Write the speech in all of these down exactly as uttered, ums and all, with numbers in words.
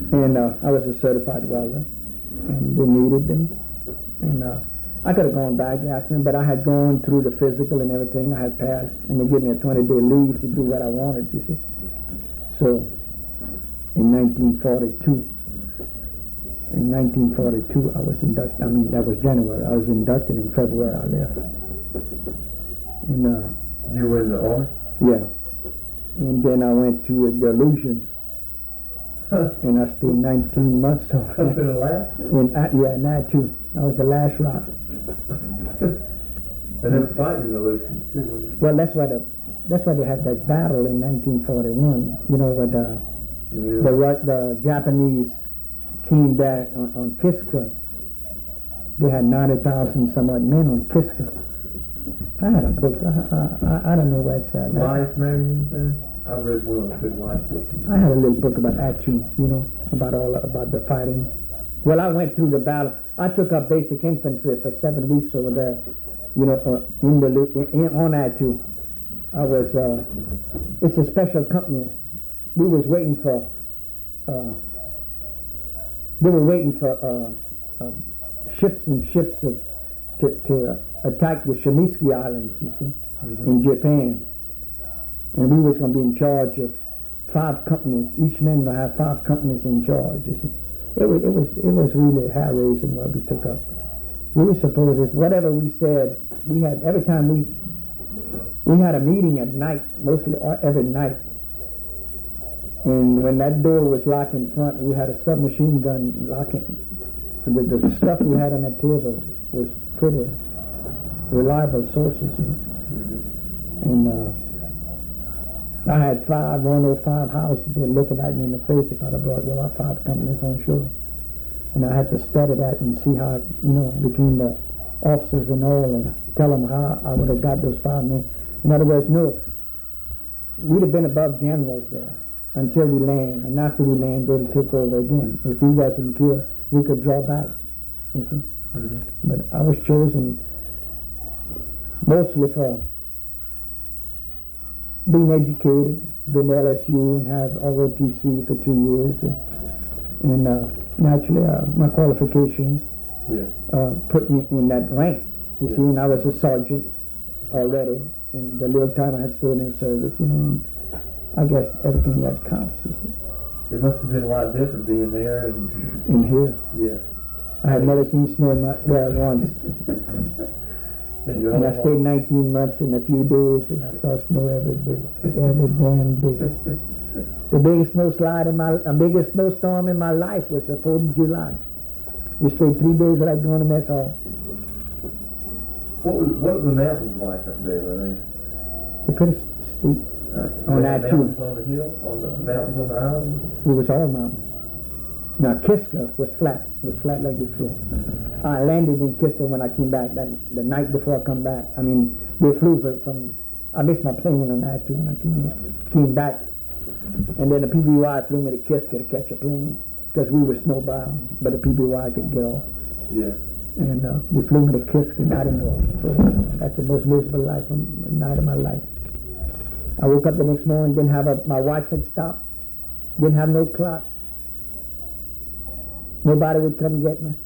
And uh, I was a certified welder, and they needed them. And uh, I could have gone back, asked me, but I had gone through the physical and everything. I had passed, and they gave me a twenty-day leave to do what I wanted, you see. So, in nineteen forty-two, in nineteen forty-two, I was inducted. I mean, that was January. I was inducted in February. I left. And uh, you were in the army? Yeah. And then I went to uh, the Illusions. And I stayed nineteen months. So in the last? In, uh, yeah, in that too. I was the last rock. And they was fighting in the Illusions too. Well, that's why the that's why they had that battle in nineteen forty-one. You know, where the yeah. the the Japanese came down on, on Kiska. They had ninety thousand somewhat men on Kiska. I had a book. I I, I don't know where it's at. Life magazine. I read one of the big life books. I had a little book about Attu, you know, about all about the fighting. Well, I went through the battle. I took up basic infantry for seven weeks over there, you know, uh, in the in, on Attu. I was. Uh, it's a special company. We was waiting for. Uh, they were waiting for uh, uh, ships and ships of to to attack the Shimiski Islands. You see, mm-hmm. in Japan. And we was going to be in charge of five companies. Each man going to have five companies in charge. You see, it was it was it was really hair raising what we took up. We were supposed to, whatever we said, we had every time we we had a meeting at night, mostly every night. And when that door was locked in front, we had a submachine gun locking. The, the stuff we had on that table was pretty reliable sources, you know. And. Uh, I had five, one oh five houses there looking at me in the face if I'd have brought one of our five companies on shore. And I had to study that and see how, you know, between the officers and all, and tell them how I would have got those five men. In other words, no, we'd have been above generals there until we land, and after we land, they'll take over again. If we wasn't killed, we could draw back, you see. Mm-hmm. But I was chosen mostly for being educated, been to L S U and have R O T C for two years, and, and uh, naturally uh, my qualifications yeah. uh, put me in that rank. You yeah. see, and I was a sergeant already in the little time I had stayed in the service, you know. And I guess everything that counts. You see. It must have been a lot different being there and in here. Yeah. I had never seen snow in my well once. And I stayed nineteen months in a few days, and I saw snow every day, every damn day. The biggest snowslide in my, the biggest snowstorm in my life was the fourth of July. We stayed three days without going to mess hall. What was what were the mountains like up there? Were they? They're pretty steep. Uh, on that too. On the hill, on the mountains on the island. It was all mountains. Now Kiska was flat, was flat like this floor. I landed in Kiska when I came back, that the night before I come back. I mean, they flew from, I missed my plane on that too when I came came back. And then the P B Y flew me to Kiska to catch a plane, because we were snowbound, but the P B Y could get off. Yeah. And uh, they flew me to Kiska, and I didn't know. So that's the most miserable life, of, night of my life. I woke up the next morning, didn't have a, my watch had stopped, didn't have no clock. Nobody would come get me.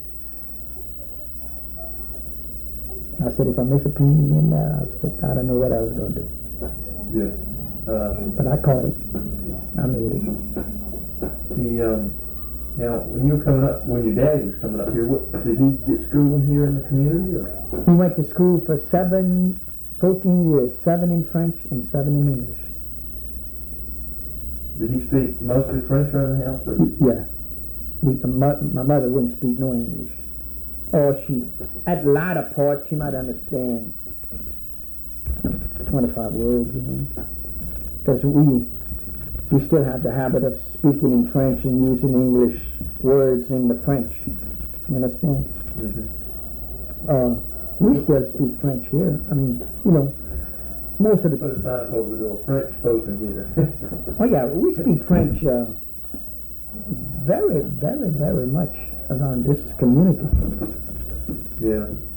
I said, if I miss a plane again there, I, was, I don't know what I was going to do. Yeah. Uh, but I caught it. I made it. He, um, now, when you were coming up, when your daddy was coming up here, what, did he get schooling here in the community? Or? He went to school for seven, fourteen years, seven in French and seven in English. Did he speak mostly French around the house? Or? Yeah. We, my, my mother wouldn't speak no English. Or she, at latter part, she might understand twenty-five words, you know. Because we, we still have the habit of speaking in French and using English words in the French. You understand? Mm-hmm. Uh, we still speak French here. I mean, you know, most of the... Put a sign over the door, French spoken here. Oh yeah, we speak French uh, very, very, very much around this community. Yeah.